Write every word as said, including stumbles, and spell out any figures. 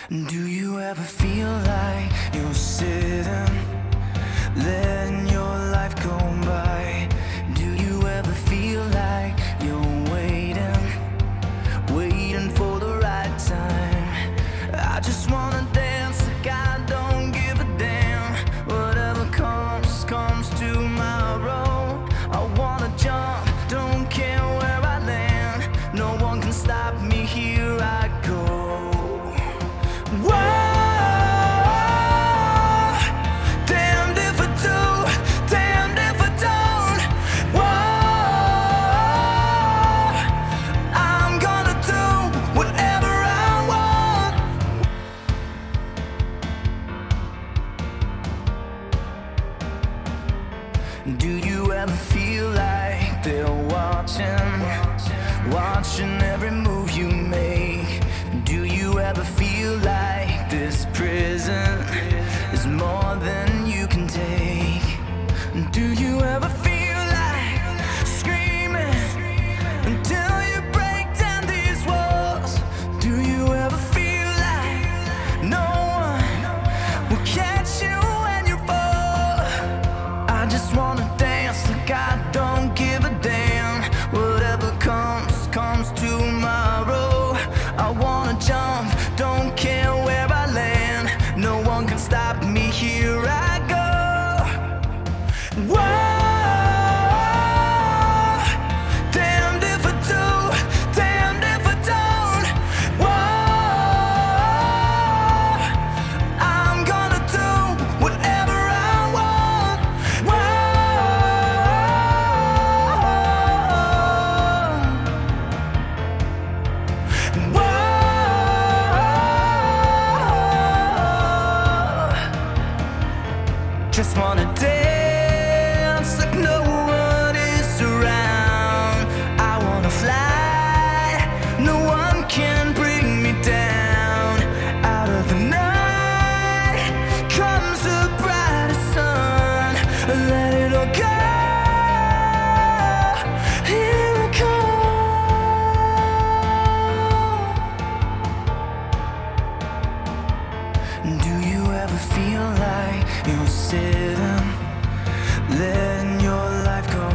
Do you ever feel like you're sitting, letting your life go by? Do you ever feel like you're waiting, waiting for the right time? I just wanna dance like I don't give a damn. Whatever comes, comes tomorrow. I wanna jump, don't care where I land. No one can stop me, here I go. Whoa, damned if I do, damned if I don't. Whoa, I'm gonna do whatever I want. Do you ever feel like they're watching, watching every move you make? Do you ever feel like this prison is more than you can take? Do you ever feel like screaming until you break down these walls? Do you ever feel like no one will catch you when you fall? I just wanna dance like I don't give a damn. Whatever comes, comes tomorrow. I wanna jump, don't care where I land. No one can stop me, here I go. Whoa, damned if I do, damned if I don't. Whoa, I'm gonna do whatever I want. Whoa, whoa. Just wanna dance like no one is around. I wanna fly, no one can bring me down. Out of the night comes a brighter sun. Let it all go, here it comes. Do you ever feel like you're sitting, letting your life go